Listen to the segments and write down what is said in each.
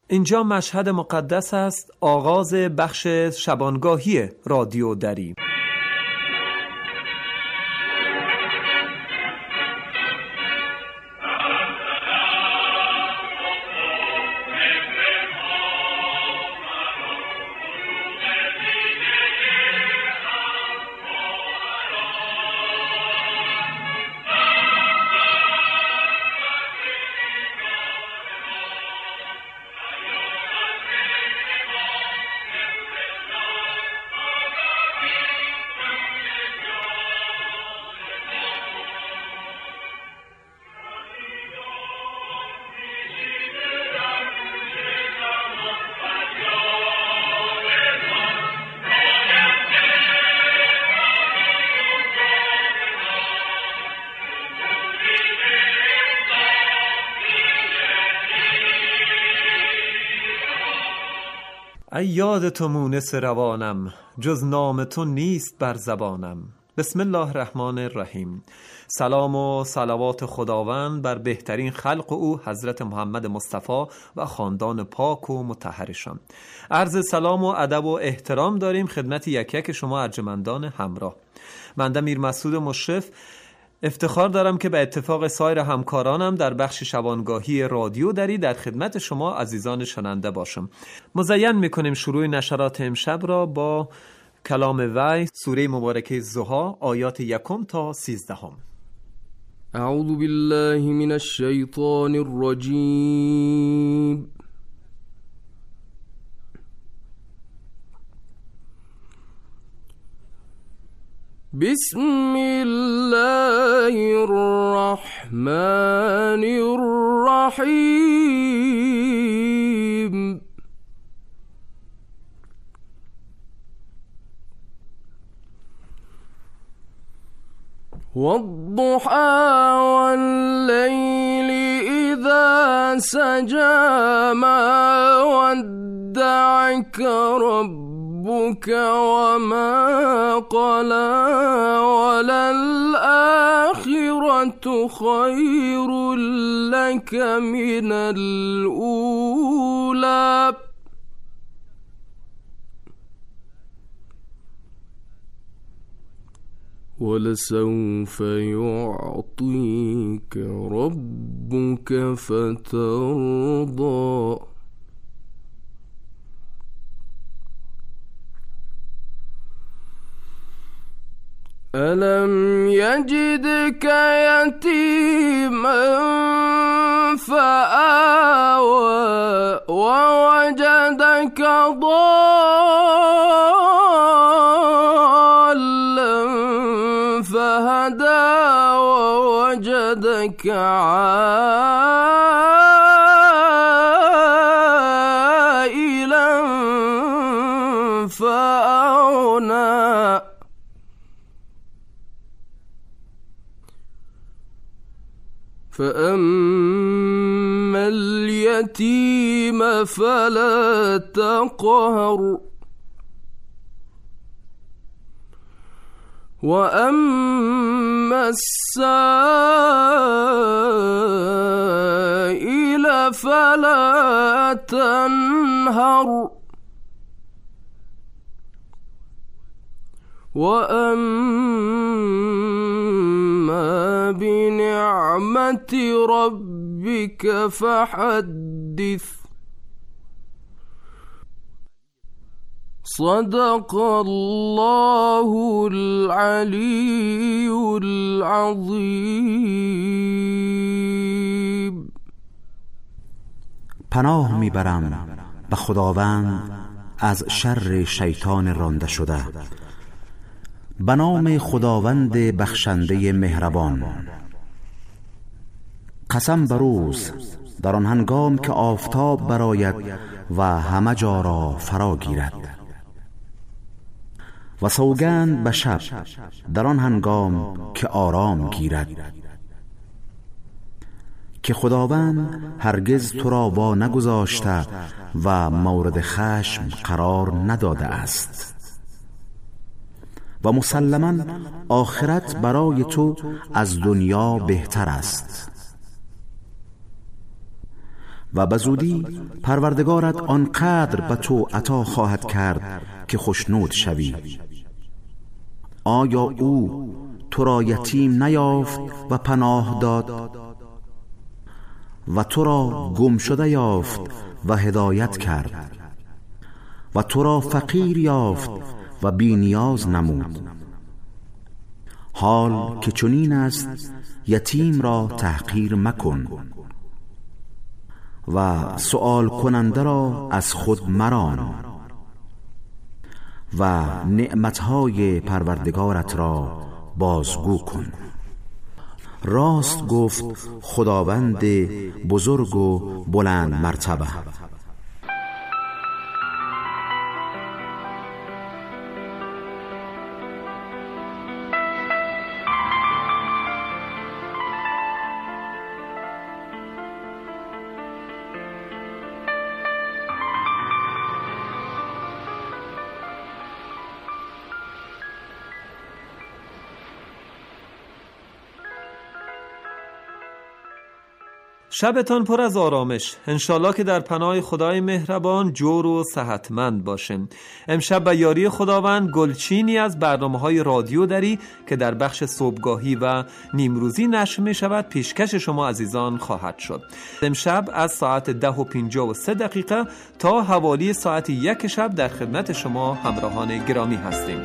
اینجا مشهد مقدس است، آغاز بخش شبانگاهی رادیو دری. ای یاد تو مونس روانم، جز نام تو نیست بر زبانم. بسم الله الرحمن الرحیم. سلام و صلوات خداوند بر بهترین خلق او حضرت محمد مصطفی و خاندان پاک و مطهرشان. عرض سلام و ادب و احترام داریم خدمت یک یک شما ارجمندان همراه. بنده میر مسعود مشرف افتخار دارم که به اتفاق سایر همکارانم در بخش شبانگاهی رادیو دری در خدمت شما عزیزان شنونده باشم. مزین میکنیم شروع نشرات امشب را با کلام وحی، سوره مبارکه ضحی، آیات 1 تا 13. اعوذ بالله من الشیطان الرجیم. بسم الله الرحمن الرحیم. والضحى والليل إذا سجى ما ودعك ربك وما قلى وللآخرة خير لك من الأولى ولسوف يعطيك ربك فترضى. ألم يجدك يتيما فآوى ووجدك ضالا فهدى ووجدك عائلا فأغنى. فأما اليتيم فلا تقهر وأما السائل فلا تنهر وأما بنعمة ربك فحدث. صدق الله العلي العظيم. پناه میبرم به خداوند از شر شیطان رانده شده. به نام خداوند بخشنده مهربان. قسم بر روز در آن هنگام که آفتاب برآید و همه جا را فرا گیرد، و سوگند به شب در آن هنگام که آرام گیرد، که خداوند هرگز تو را وا نگذاشته و مورد خشم قرار نداده است. و مسلماً آخرت برای تو از دنیا بهتر است. و به زودی پروردگارت آنقدر به تو عطا خواهد کرد که خوشنود شوی. آیا او تو را یتیم نیافت و پناه داد و تو را گم شده یافت و هدایت کرد و تو را فقیر یافت و بی نیاز نمود؟ حال که چنین است یتیم را تحقیر مکن و سؤال کننده را از خود مران و نعمتهای پروردگارت را بازگو کن. راست گفت خداوند بزرگ و بلند مرتبه. شبتان پر از آرامش. انشالله که در پناه خدای مهربان جور و صحتمند باشیم. امشب به یاری خداوند گلچینی از برنامه‌های رادیو دری که در بخش صبحگاهی و نیمروزی نشر می شود پیشکش شما عزیزان خواهد شد. امشب از ساعت 10:53 تا حوالی ساعت 1 شب در خدمت شما همراهان گرامی هستیم.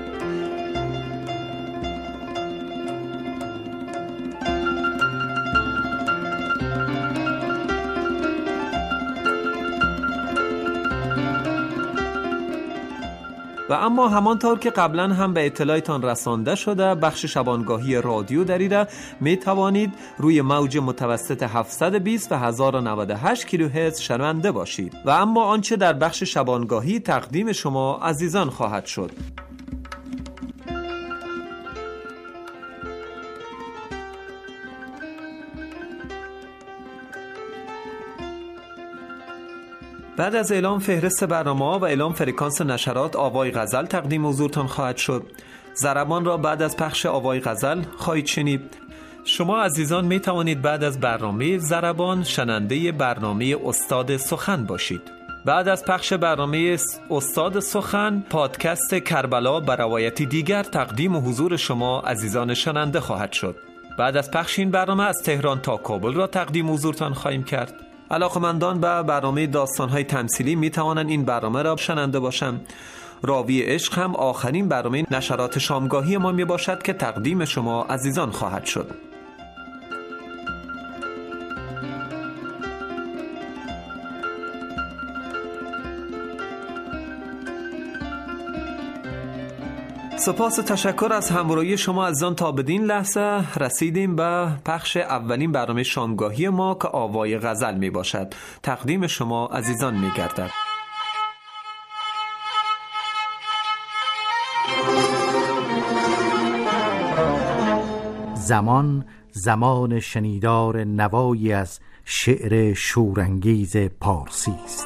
و اما همانطور که قبلا هم به اطلاعتان رسانده شده، بخش شبانگاهی رادیو دری را می توانید روی موج متوسط 720 و 1098 کیلوهرتز شنونده باشید. و اما آنچه در بخش شبانگاهی تقدیم شما عزیزان خواهد شد. بعد از اعلام فهرست برنامه‌ها و اعلام فرکانس نشرات، آوای غزل تقدیم حضورتان خواهد شد. ضربان را بعد از پخش آوای غزل خواهید شنید. شما عزیزان می توانید بعد از برنامه ضربان شنونده برنامه استاد سخن باشید. بعد از پخش برنامه استاد سخن، پادکست کربلا به روایتی دیگر تقدیم حضور شما عزیزان شنونده خواهد شد. بعد از پخش این برنامه از تهران تا کابل را تقدیم حضورتان خواهیم کرد. علاقمندان به برنامه داستان‌های تمثیلی می توانند این برنامه را شنونده باشند. راوی عشق هم آخرین برنامه نشرات شامگاهی ما می باشد که تقدیم شما عزیزان خواهد شد. سپاس و تشکر از همراهی شما عزیزان. تا بدین لحظه رسیدیم به پخش اولین برنامه شامگاهی ما که آوای غزل می باشد. تقدیم شما عزیزان می گردد. زمان شنیدار نوایی از شعر شورانگیز پارسی است.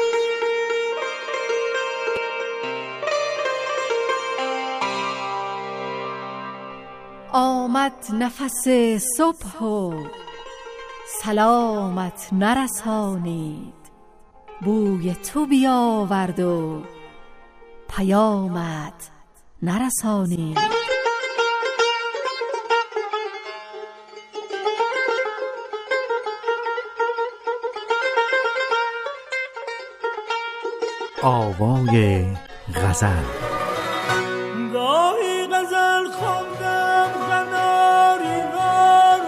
آمد نفس صبح و سلامت نرسانید، بوی تو بیاورد و پیامت نرسانید. آوای غزل. گاهی غزل خواندم قناری وار،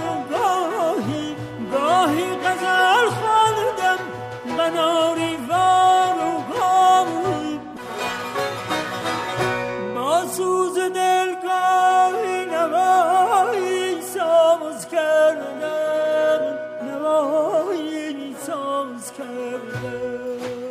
گاهی غزل خواندم قناری وار و گاهی با سوز دل گاهی نوایی ساز کردم، نوایی ساز کردم.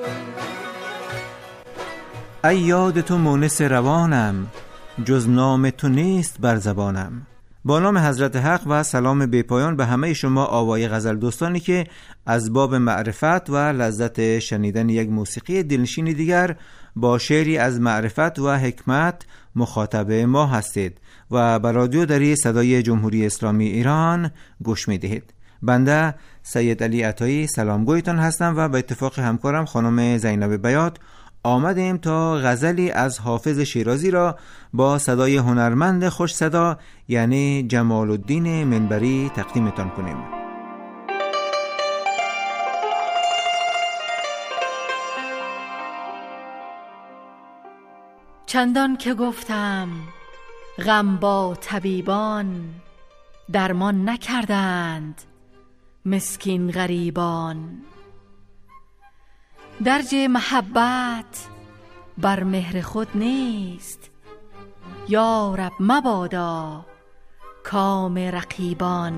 ای یاد تو مونس روانم، جز نام تو نیست بر زبانم. با نام حضرت حق و سلام بی‌پایان به همه شما آوای غزل دوستانی که از باب معرفت و لذت شنیدن یک موسیقی دلنشین دیگر با شعری از معرفت و حکمت مخاطب ما هستید و به رادیو دری صدای جمهوری اسلامی ایران گوش می دهید. بنده سید علی عطایی سلامگویتان هستم و به اتفاق همکارم خانم زینب بیات آمدیم تا غزلی از حافظ شیرازی را با صدای هنرمند خوش صدا یعنی جمال الدین منبری تقدیمتان کنیم. چندان که گفتم غم با طبیبان، درمان نکردند مسکین غریبان. درج محبت بر مهر خود نیست، یا رب مبادا کام رقیبان.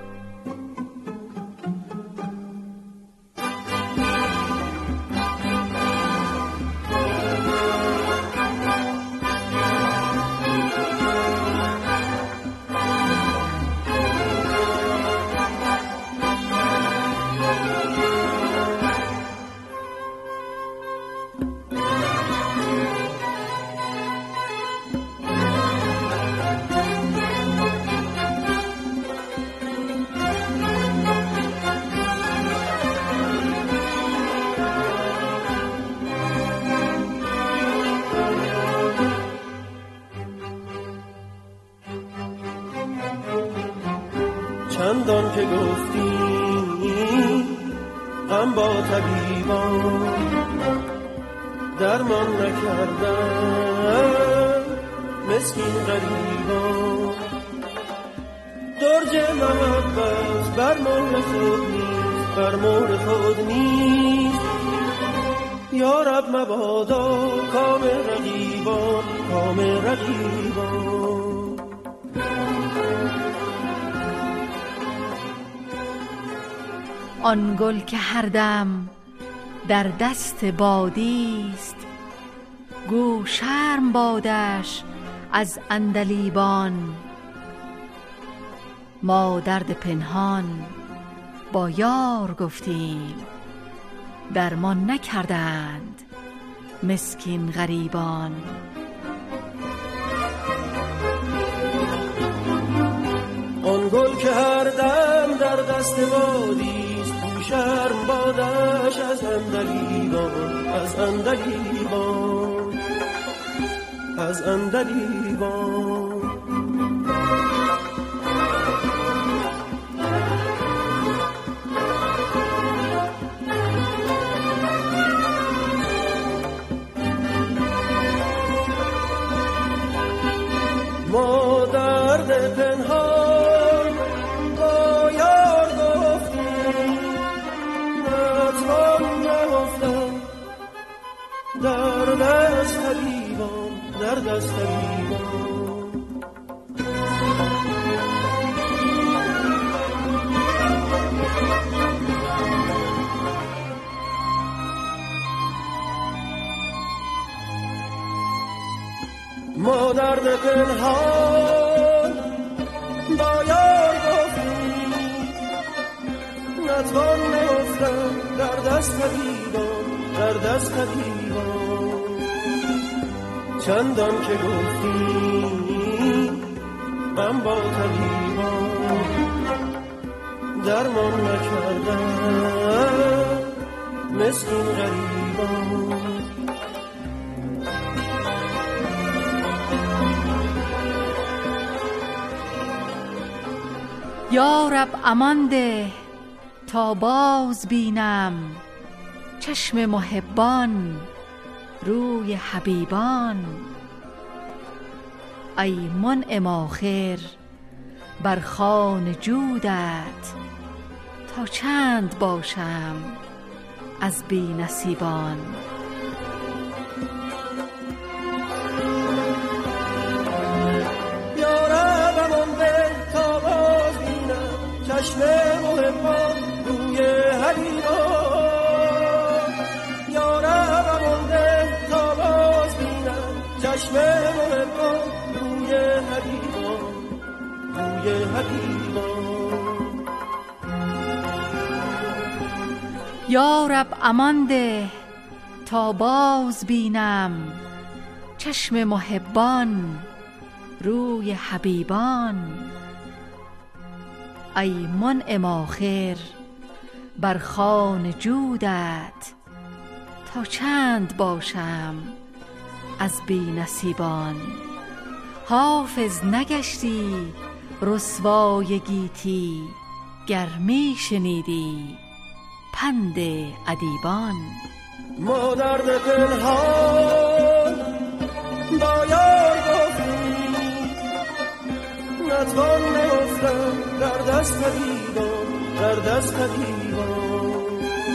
چندان که گفتی غم با طبیبان، درمان نکردن مسکین غریبان. درج محبت بر مهر خود نیست، بر مهر خود نیست، یا رب مبادا کام رقیبان، کام رقیبان. آن گل که هر دم در دست بادیست، گو شرم بادش از عندلیبان. ما درد پنهان با یار گفتیم، درمان نکردند مسکین غریبان. آن گل که هر دم در دست بادیست، شرم بادش از عندلیبان، از عندلیبان، از عندلیبان. ما درد پنهان با یار گفتیم، نتوان نهفتن در دست طبیبان، در دست طبیبان. ما درد پنهان با یار گفتیم، نتوان نهفتن در دست طبیبان، در دست طبیبان. چندان که گفتیم غم با طبیبان، درمان نکردن مسکین غریبان. یا رب امان ده تا باز بینم، چشم محبان روی حبیبان. ای منعم آخر بر خوان جودت، تا چند باشم از بی نصیبان. چشم محبان روی حبیبان، یا رب مانده تا باز بینم، چشم محبان روی حبیبان، روی حبیبان. یا رب امان ده تا باز بینم، چشم محبان روی حبیبان. ای منعم آخر بر خوان جودت، تا چند باشم از بی نصیبان. حافظ نگشتی رسوای گیتی، گر می شنیدی پند ادیبان. ما درد پنهان با یار گفتیم، نتوان نفتم در دست ادیبان، در دست ادیبان.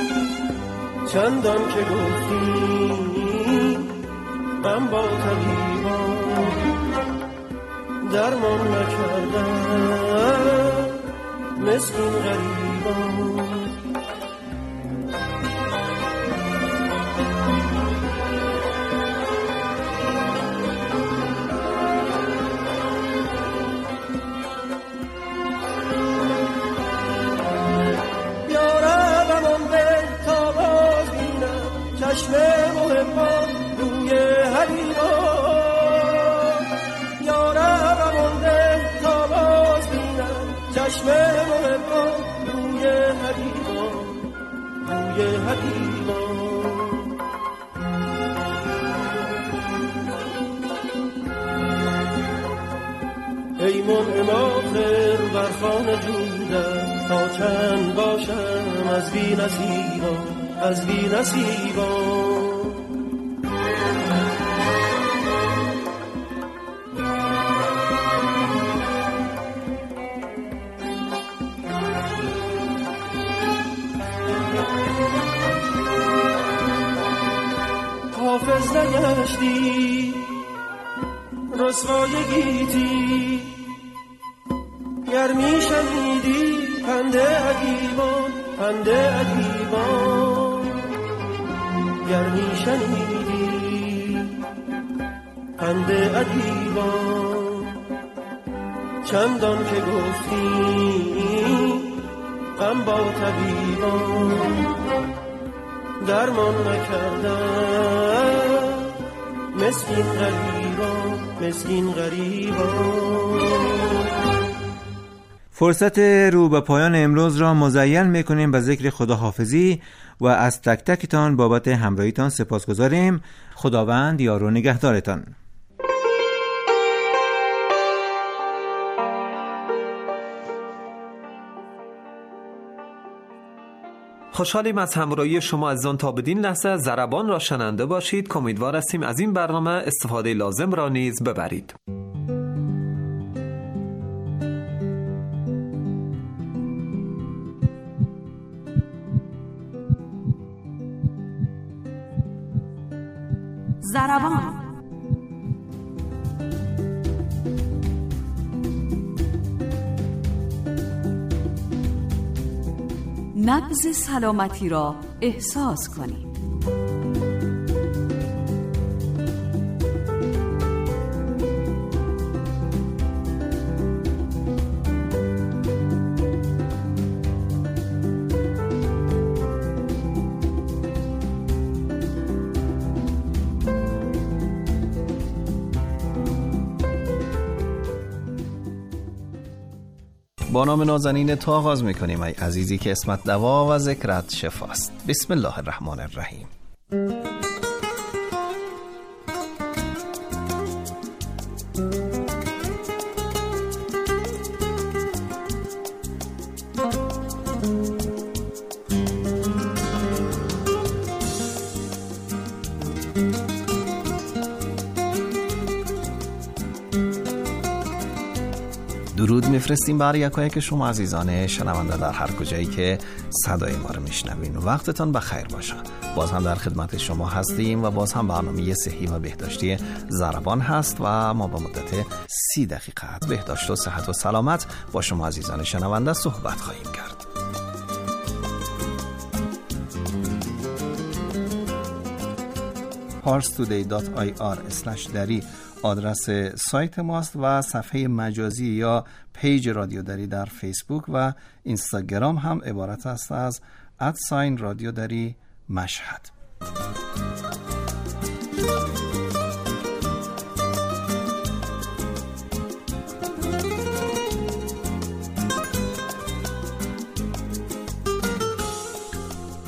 چندان که گفتیم غم با طبیبان، درمان نکردن مسکین غریبان. چشم محبان روی حبیبان، یا رب مانده تا باز بینم. چشم محبان روی حبیبان، روی حبیبان. ای منعم آخر بر خوان جودت، تا چند باشم از بی نصیبان، از بی نصیبان. حافظ نگشتی رسوای گیتی، گر می شنیدی پند ادیبان، پند ادیبان. گر می شنیدی پند ادیبان. چندان که گفتی غم با طبیبان، درمان نکردن مسکین غریبان، مسکین غریبان. فرصت رو به پایان امروز را مزین میکنیم به ذکر خداحافظی و از تک تکتان بابت همراهیتان سپاسگزاریم. خداوند یار و نگهدارتان. خوشحالیم از همراهی شما عزیزان. تا بدین لحظه ضربان را شنونده باشید که امیدوار هستیم از این برنامه استفاده لازم را نیز ببرید. ضربان. نبض سلامتی را احساس کنید. با نام نازنین تو آغاز میکنیم ای عزیزی که اسمت دوا و ذکرت شفاست. بسم الله الرحمن الرحیم. درود میفرستیم برای یکایک شما عزیزان شنونده در هر کجایی که صدای ما رو میشنوین. وقتتان بخیر باشه. باز هم در خدمت شما هستیم و باز هم برنامه صحی و بهداشتی ضربان هست و ما با مدت 30 دقیقه از بهداشت و صحت و سلامت با شما عزیزان شنونده صحبت خواهیم کرد. parstoday.ir/dari آدرس سایت ماست و صفحه مجازی یا پیج رادیو دری در فیسبوک و اینستاگرام هم عبارت است از @رادیو دری مشهد.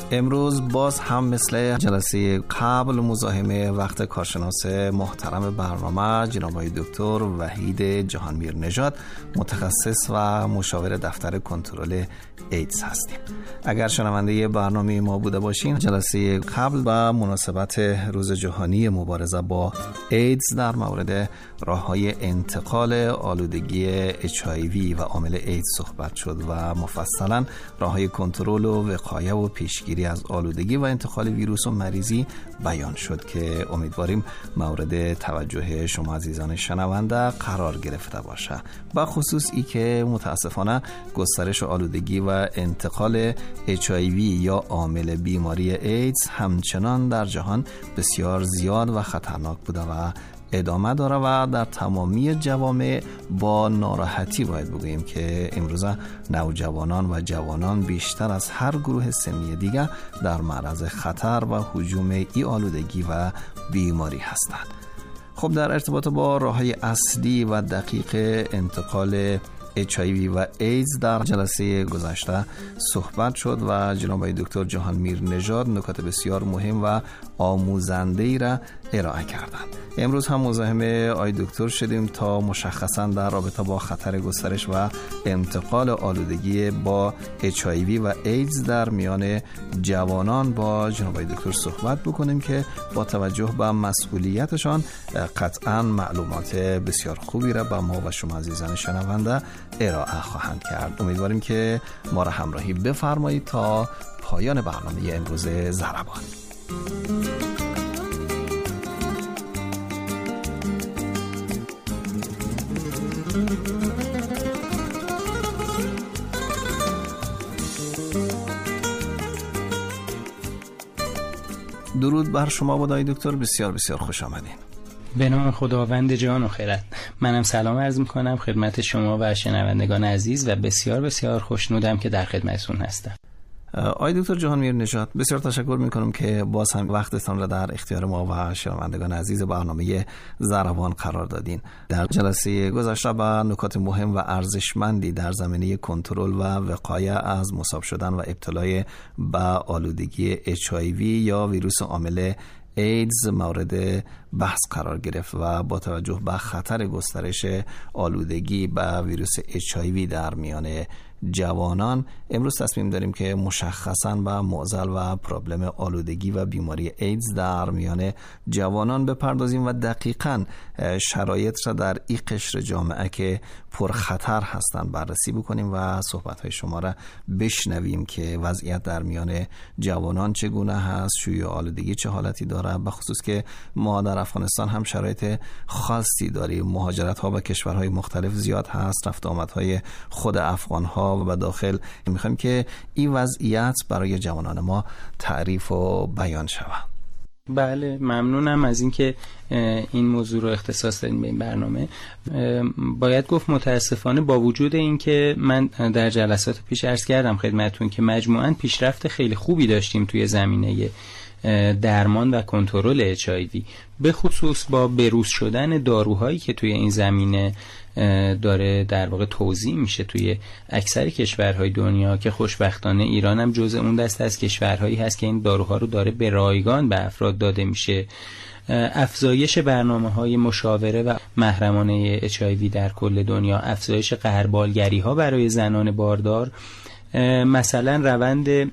امروز باز هم مثل جلسه قبل مزاحم وقت کارشناس محترم برنامه جناب آقای دکتر وحید جهانمیر نژاد، متخصص و مشاور دفتر کنترل ایدز هستیم. اگر شنونده برنامه ما بوده باشین، جلسه قبل با مناسبت روز جهانی مبارزه با ایدز در مورد راه‌های انتقال آلودگی HIV و عامل ایدز صحبت شد و مفصلا راه‌های کنترل و وقایه و پیشگیری از آلودگی و انتقال ویروس و مریضی بیان شد که امیدواریم مورد توجه شما عزیزان شنونده قرار گرفته باشه. با خصوص ای که متاسفانه گسترش آلودگی و انتقال HIV یا عامل بیماری ایدز همچنان در جهان بسیار زیاد و خطرناک بوده و ادامه داره و در تمامی جوامع با ناراحتی باید بگوییم که امروزه نوجوانان و جوانان بیشتر از هر گروه سنی دیگر در معرض خطر و هجوم ای آلودگی و بیماری هستند. خب در ارتباط با راه‌های اصلی و دقیق انتقال HIV و ایدز در جلسه گذشته صحبت شد و جناب آقای دکتر جهانمیر نژاد نکات بسیار مهم و آموزنده‌ای را ارائه کردند. امروز هم مزاحم آقای دکتر شدیم تا مشخصا در رابطه با خطر گسترش و انتقال آلودگی با HIV و ایدز در میان جوانان با جناب آقای دکتر صحبت بکنیم که با توجه به مسئولیتشان قطعا معلومات بسیار خوبی را به ما و شما عزیزان شنونده ارائه خواهند کرد. امیدواریم که ما را همراهی بفرمایید تا پایان برنامه امروز ضربان. درود بر شما آقای دکتر، بسیار بسیار خوش آمدین. به نام خداوند جان و خرد. منم سلام عرض میکنم خدمت شما و شنوندگان عزیز و بسیار بسیار خوشنودم که در خدمتتون هستم. آقای دکتر جهانمیر نژاد، بسیار تشکر میکنم که باز هم وقتتان را در اختیار ما و شنوندگان عزیز برنامه ضربان قرار دادین. در جلسه گذشته با نکات مهم و ارزشمندی در زمینه کنترل و وقایه از مصاب شدن و ابتلا به آلودگی HIV یا ویروس عامل ایدز مورد بحث قرار گرفت و با توجه به خطر گسترش آلودگی به ویروس HIV در میان جوانان، امروز تصمیم داریم که مشخصاً به معضل و پرابلم آلودگی و بیماری ایدز در میان جوانان بپردازیم و دقیقاً شرایط را در این قشر جامعه که پرخطر هستند بررسی بکنیم و صحبت‌های شما را بشنویم که وضعیت در میان جوانان چگونه هست، شیوع آلودگی چه حالتی داره، به خصوص که ما در افغانستان هم شرایط خاصی داریم، مهاجرت‌ها به کشورهای مختلف زیاد هست، رفت آمدهای خود افغان‌ها و داخل. میخوایم که این وضعیت برای جوانان ما تعریف و بیان شود. بله، ممنونم از اینکه این موضوع رو اختصاص دادین به این برنامه. باید گفت متاسفانه با وجود اینکه من در جلسات پیش عرض کردم خدمتتون که مجموعاً پیشرفت خیلی خوبی داشتیم توی زمینه درمان و کنترل HIV، به خصوص با بروز شدن داروهایی که توی این زمینه داره در واقع توزیع میشه توی اکثر کشورهای دنیا که خوشبختانه ایران هم جزء اون دسته از کشورهایی هست که این داروها رو داره به رایگان به افراد داده میشه. افزایش برنامه‌های مشاوره و محرمانه HIV در کل دنیا، افزایش غربالگری‌ها برای زنان باردار، مثلا روند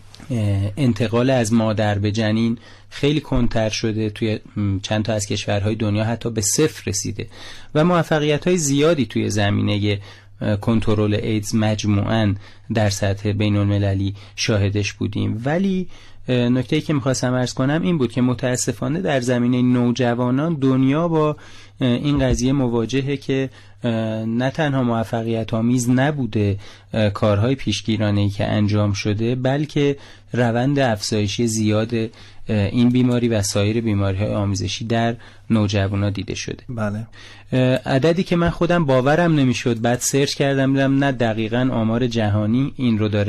انتقال از مادر به جنین خیلی کمتر شده، توی چند تا از کشورهای دنیا حتی به 0 رسیده و موفقیت‌های زیادی توی زمینه کنترل ایدز مجموعاً در سطح بین‌المللی شاهدش بودیم. ولی نکته‌ای که می‌خواستم عرض کنم این بود که متاسفانه در زمینه نوجوانان دنیا با این قضیه مواجهه که نه تنها موفقیت آمیز نبوده کارهای پیشگیرانه‌ای که انجام شده، بلکه روند افزایشی زیاد این بیماری و سایر بیماری‌های آمیزشی در نوجوانان دیده شده. بله. عددی که من خودم باورم نمیشد، بعد سرچ کردم دیدم نه دقیقاً آمار جهانی این رو داره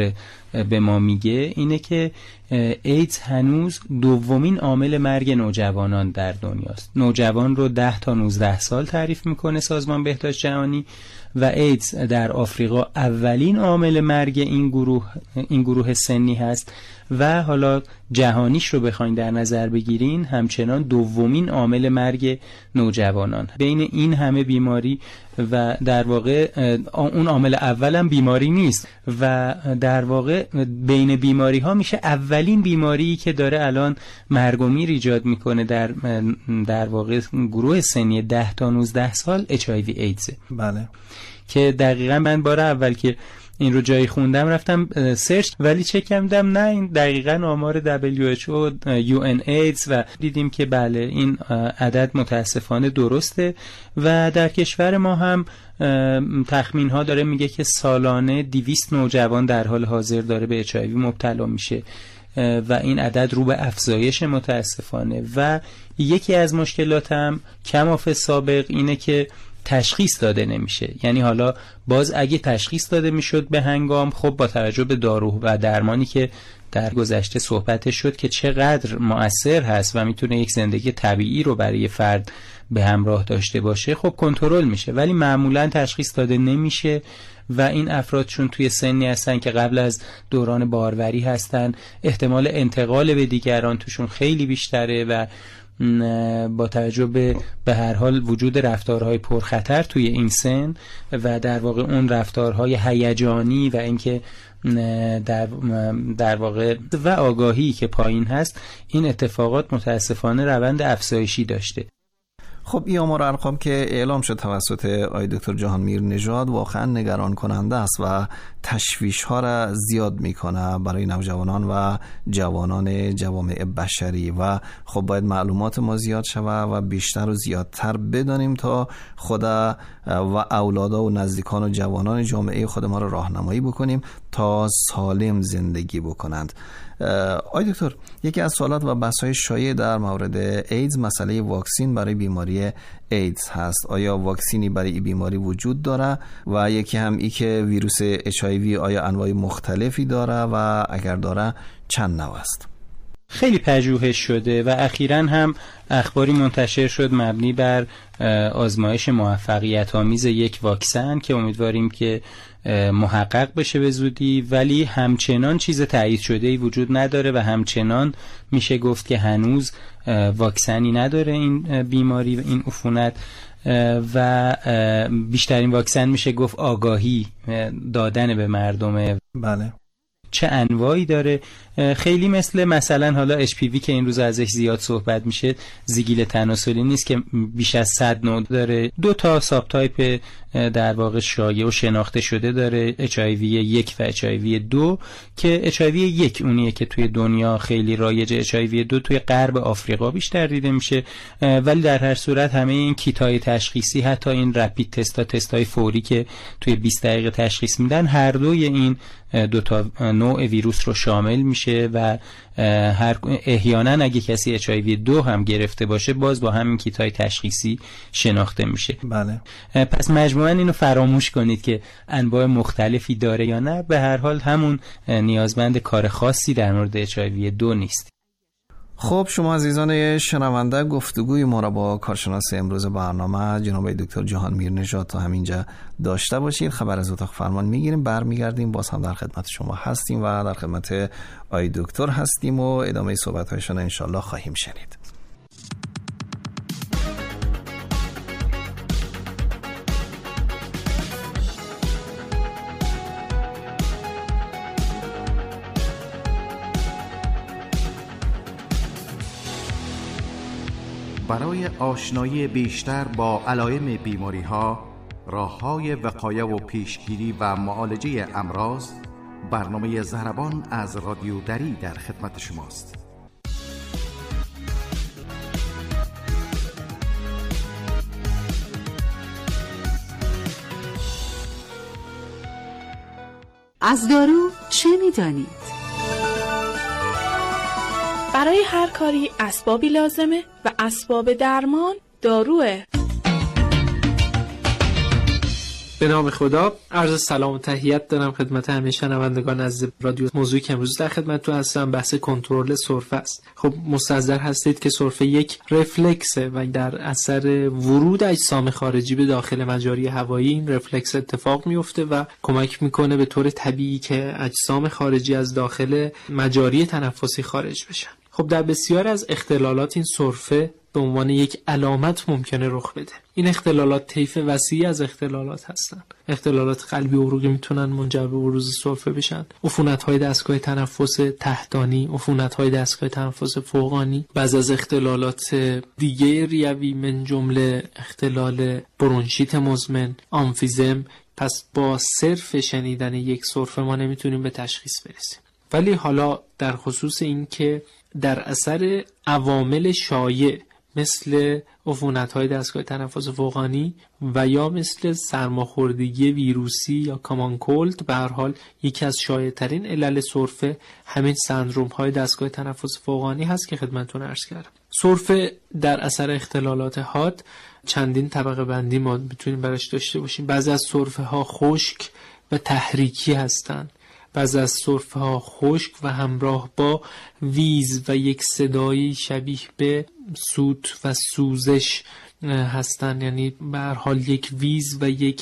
به ما میگه اینه که ایدز هنوز دومین عامل مرگ نوجوانان در دنیاست. نوجوان رو 10 تا 19 سال تعریف میکنه سازمان بهداشت جهانی و ایدز در آفریقا اولین عامل مرگ این گروه سنی هست و حالا جهانیش رو بخواین در نظر بگیرین همچنان دومین عامل مرگ نوجوانان. بین این همه بیماری و در واقع اون عامل اولم بیماری نیست و در واقع بین بیماری ها میشه اولین بیماری که داره الان مرگ و میر ایجاد میکنه در واقع گروه سنی 10 تا 19 سال HIV ایدز. بله. که دقیقاً من بار اول که این رو جایی خوندم رفتم سرچ ولی چک کردم نه این دقیقاً آمار WHO UNAIDS و دیدیم که بله این عدد متاسفانه درسته و در کشور ما هم تخمین ها داره میگه که سالانه 200 نوجوان در حال حاضر داره به HIV مبتلا میشه و این عدد رو به افزایش متاسفانه و یکی از مشکلات هم کماف سابق اینه که تشخیص داده نمیشه. یعنی حالا باز اگه تشخیص داده میشد به هنگام، خب با توجه به دارو و درمانی که در گذشته صحبت شد که چقدر مؤثر هست و میتونه یک زندگی طبیعی رو برای فرد به همراه داشته باشه، خب کنترل میشه. ولی معمولا تشخیص داده نمیشه و این افراد چون توی سنی هستن که قبل از دوران باروری هستن، احتمال انتقال به دیگران توشون خیلی بیشتره و با توجه به هر حال وجود رفتارهای پرخطر توی این سن و در واقع اون رفتارهای هیجانی و اینکه در واقع و آگاهی که پایین هست، این اتفاقات متاسفانه روند افزایشی داشته. خب این آمار ارقام که اعلام شد توسط آقای دکتر جهانمیر نژاد واقعا نگران کننده است و تشویش ها را زیاد میکنه برای نوجوانان و جوانان جوامع بشری و خب باید معلومات ما زیاد شود و بیشتر و زیادتر بدانیم تا خدا و اولادا و نزدیکان و جوانان جامعه خود ما را راهنمایی بکنیم تا سالم زندگی بکنند. آقای دکتر، یکی از سوالات و بحث‌های شایع در مورد ایدز مسئله واکسین برای بیماری ایدز هست. آیا واکسینی برای این بیماری وجود داره و یکی هم ای که ویروس HIV آیا انواع مختلفی داره و اگر داره چند نوع است؟ خیلی پژوهش شده و اخیراً هم اخباری منتشر شد مبنی بر آزمایش موفقیت آمیز یک واکسن که امیدواریم که محقق بشه به زودی، ولی همچنان چیز تایید شده‌ای وجود نداره و همچنان میشه گفت که هنوز واکسنی نداره این بیماری و این عفونت و بیشترین واکسن میشه گفت آگاهی دادن به مردم. بله. چه انواعی داره؟ خیلی مثلا حالا HPV که این روز ازش زیاد صحبت میشه، زیگیل تناسلی نیست که بیش از 100 نوع داره. 2 تا ساب تایپ در واقع شایع و شناخته شده داره، HIV 1 و HIV 2 که HIV 1 اونیه که توی دنیا خیلی رایجه، HIV 2 توی غرب آفریقا بیشتر دیده میشه. ولی در هر صورت همه این کیتای تشخیصی، حتی این رپید تستای فوری که توی 20 دقیقه تشخیص میدن، هر دوی این 2 تا نوع ویروس رو شامل میشه و احیانا اگه کسی HIV 2 هم گرفته باشه باز با همین کیتای تشخیصی شناخته میشه. بله. پس مجموعاً اینو فراموش کنید که انواع مختلفی داره یا نه، به هر حال همون نیازمند کار خاصی در مورد HIV 2 نیست. خب شما عزیزان شنونده گفتگوی ما را با کارشناس امروز برنامه جناب دکتر جهانمیر نژاد تا همینجا داشته باشید. خبر از اتاق فرمان میگیریم، برمیگردیم، باز هم در خدمت شما هستیم و در خدمت آقای دکتر هستیم و ادامه صحبت‌هایشان انشالله خواهیم شنید. برای آشنایی بیشتر با علائم بیماری‌ها، راه‌های وقایه و پیشگیری و معالجه امراض، برنامه ضربان از رادیو دری در خدمت شماست. از دارو چه می‌دانید؟ برای هر کاری اسبابی لازمه و اسباب درمان داروه. به نام خدا. عرض سلام و تحیت دارم خدمت همه شنوندگان از رادیو. موضوعی که امروز در خدمتتون هستم بحث کنترل سرفه است. خب مستحضر هستید که سرفه یک رفلکسه و در اثر ورود اجسام خارجی به داخل مجاری هوایی این رفلکس اتفاق میفته و کمک میکنه به طور طبیعی که اجسام خارجی از داخل مجاری تنفسی خارج بشن. خب در بسیار از اختلالات این سرفه به عنوان یک علامت ممکنه رخ بده. این اختلالات طیف وسیعی از اختلالات هستن. اختلالات قلبی و عروقی میتونن منجر به بروز سرفه بشن. عفونت‌های دستگاه تنفس تحتانی، عفونت‌های دستگاه تنفس فوقانی، بعضی از اختلالات دیگه ریوی من جمله اختلال برونشیت مزمن، آمفیزم. پس با صرف شنیدن یک سرفه ما نمیتونیم به تشخیص برسیم. ولی حالا در خصوص این که در اثر عوامل شایع مثل عفونت‌های دستگاه تنفس فوقانی و یا مثل سرماخوردگی ویروسی یا کامان کولد، به هر حال یکی از شایع‌ترین علل سرفه همین سندروم‌های دستگاه تنفس فوقانی هست که خدمتتون عرض کردم. سرفه در اثر اختلالات حاد چندین طبقه بندی ما میتونیم براش داشته باشیم. بعضی از سرفه‌ها خشک و تحریکی هستند. بعضی از سرفه‌ها خشک و همراه با ویز و یک صدایی شبیه به سوت و سوزش هستن. یعنی به هر حال یک ویز و یک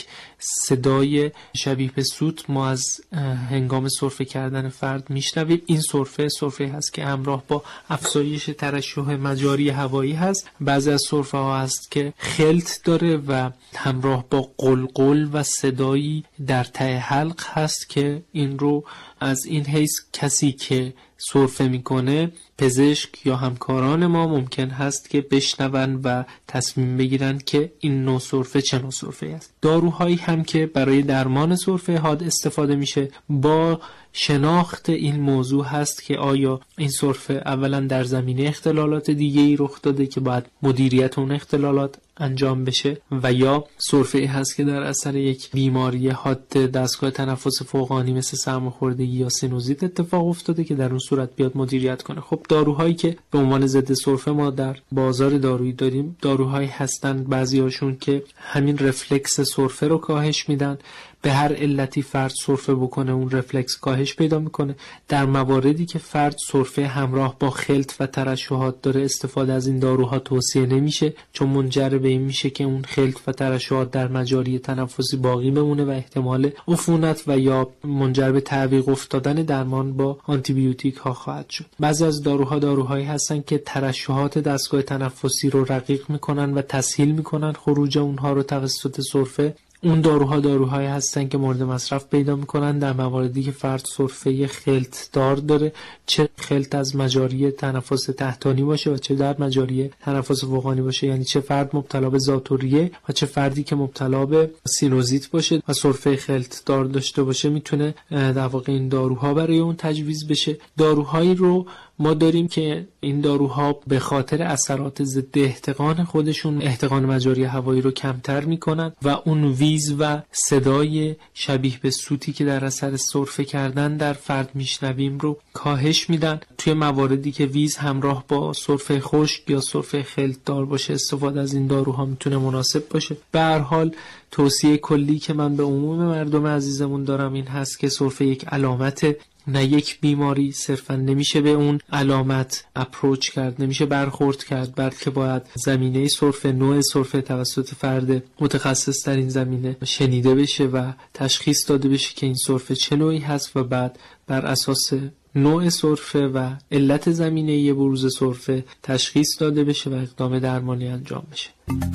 صدای شبیه به سوت ما از هنگام سرفه کردن فرد میشنویم. این سرفه هست که همراه با افزایش ترشح مجاری هوایی هست. بعضی از سرفه ها هست که خلط داره و همراه با قلقل و صدایی در ته حلق هست که این رو از این حیث کسی که سرفه میکنه، پزشک یا همکاران ما ممکن هست که بشنون و تصمیم بگیرن که این نوع سرفه چه نوع سرفه است. داروهایی هم که برای درمان سرفه حاد استفاده میشه با شناخت این موضوع هست که آیا این سرفه اولا در زمینه اختلالات دیگه‌ای رخ داده که باید مدیریت اون اختلالات انجام بشه و یا سرفه هست که در اثر یک بیماری حاد دستگاه تنفس فوقانی مثل سرماخوردگی یا سینوزیت اتفاق افتاده که در اون صورت بیاد مدیریت کنه. خب داروهایی که به عنوان ضد سرفه ما در بازار دارویی داریم داروهایی هستند بعضیاشون که همین رفلکس سرفه رو کاهش میدن. به هر علتی فرد سرفه بکنه اون رفلکس کاهش پیدا میکنه. در مواردی که فرد سرفه همراه با خلط و ترشحات داره استفاده از این داروها توصیه نمیشه، چون منجر به این میشه که اون خلط و ترشحات در مجاری تنفسی باقی بمونه و احتمال عفونت و یا منجر به تعویق افتادن درمان با آنتی بیوتیک ها خواهد شد. بعضی از داروهایی هستن که ترشحات دستگاه تنفسی رو رقیق میکنن و تسهیل میکنن خروج اونها رو توسط سرفه. اون داروهایی هستن که مورد مصرف پیدا میکنن در مواردی که فرد سرفه خلط دار داره، چه خلط از مجاری تنفس تحتانی باشه و چه در مجاری تنفس فوقانی باشه. یعنی چه فرد مبتلا به ذاتوریه و چه فردی که مبتلا به سینوزیت باشه و سرفه خلط دار داشته باشه میتونه در واقع این داروها برای اون تجویز بشه. داروهایی رو ما داریم که این داروها به خاطر اثرات ضد احتقان خودشون احتقان مجاری هوایی رو کمتر میکنن و اون ویز و صدای شبیه به سوتی که در اثر سرفه کردن در فرد میشنویم رو کاهش میدن. توی مواردی که ویز همراه با سرفه خشک یا سرفه خلط دار باشه استفاده از این داروها میتونه مناسب باشه. به هر حال توصیه کلی که من به عموم مردم عزیزمون دارم این هست که سرفه یک علامت، نه یک بیماری. صرفا نمیشه به اون علامت اپروچ کرد، نمیشه برخورد کرد، بلکه باید زمینه سرفه، نوع سرفه توسط فرد متخصص در این زمینه شنیده بشه و تشخیص داده بشه که این سرفه چه نوعی هست و بعد بر اساس نوع سرفه و علت زمینه بروز سرفه تشخیص داده بشه و اقدام درمانی انجام بشه.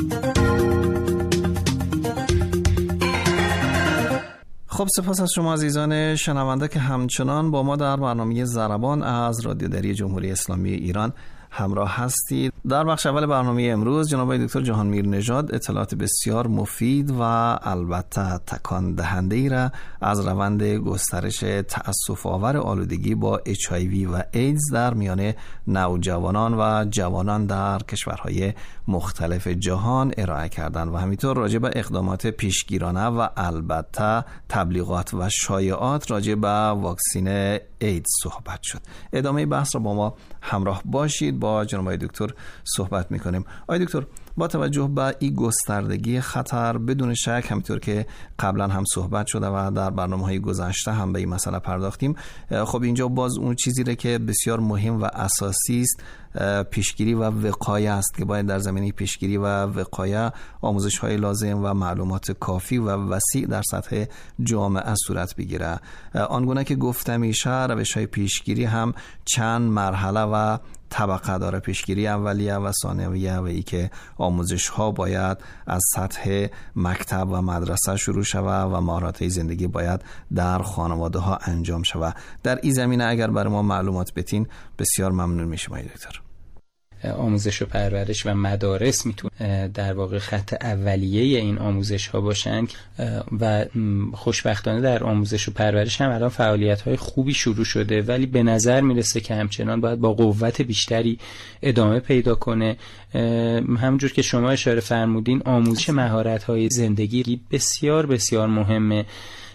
خب سپاس از شما عزیزان شنونده که همچنان با ما در برنامه ضربان از رادیو دری جمهوری اسلامی ایران همراه هستید. در بخش اول برنامه امروز جناب دکتر جهانمیر نژاد اطلاعات بسیار مفید و البته تکان دهنده ای را از روند گسترش تأسف آور آلودگی با HIV و ایدز در میان نوجوانان و جوانان در کشورهای مختلف جهان ارائه کردند و همینطور راجع به اقدامات پیشگیرانه و البته تبلیغات و شایعات راجع به واکسین ایدز صحبت شد. ادامه بحث را با ما همراه باشید. با جناب دکتر صحبت میکنیم. آقای دکتر، با توجه به این گستردگی خطر، بدون شک همینطور که قبلا هم صحبت شده و در برنامه‌های گذشته هم به این مسئله پرداختیم، خب اینجا باز اون چیزی را که بسیار مهم و اساسی است پیشگیری و وقایه است که باید در زمینه پیشگیری و وقایه آموزش‌های لازم و معلومات کافی و وسیع در سطح جامعه صورت بگیره. آنگونه که گفتم میشه روش‌های پیشگیری هم چند مرحله و طبقه داره. پیشگیری اولیه و ثانویه و ای که آموزش ها باید از سطح مکتب و مدرسه شروع شود و مهارت‌های زندگی باید در خانواده ها انجام شود. در این زمینه اگر برای ما معلومات بدین بسیار ممنون میشم آقای دکتر. آموزش و پرورش و مدارس میتونه در واقع خط اولیه این آموزش ها باشن و خوشبختانه در آموزش و پرورش هم الان فعالیت های خوبی شروع شده، ولی به نظر میرسه که همچنان باید با قوت بیشتری ادامه پیدا کنه. همونجور که شما اشاره فرمودین، آموزش مهارت های زندگی بسیار بسیار مهمه.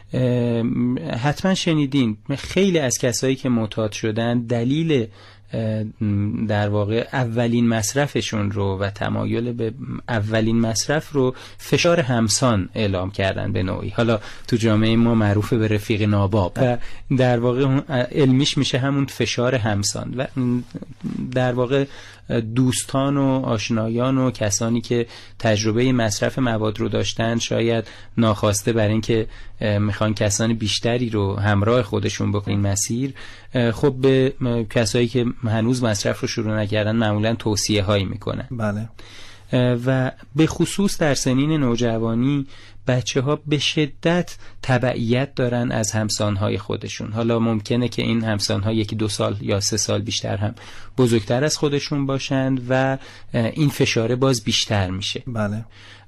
حتما شنیدین خیلی از کسایی که معتاد شدن دلیل در واقع اولین مصرفشون رو و تمایل به اولین مصرف رو فشار همسان اعلام کردن به نوعی. حالا تو جامعه ما معروف به رفیق ناباب و در واقع علمیش میشه همون فشار همسان و در واقع دوستان و آشنایان و کسانی که تجربه مصرف مواد رو داشتن شاید ناخواسته برای اینکه میخوان کسان بیشتری رو همراه خودشون بکنن مسیر، خب به کسایی که هنوز مصرف رو شروع نکردن معمولا توصیه هایی میکنن. بله. و به خصوص در سنین نوجوانی بچه ها به شدت تبعیت دارن از همسانهای خودشون. حالا ممکنه که این همسانها 1-2 سال یا 3 سال بیشتر هم بزرگتر از خودشون باشند و این فشاره باز بیشتر میشه. بله.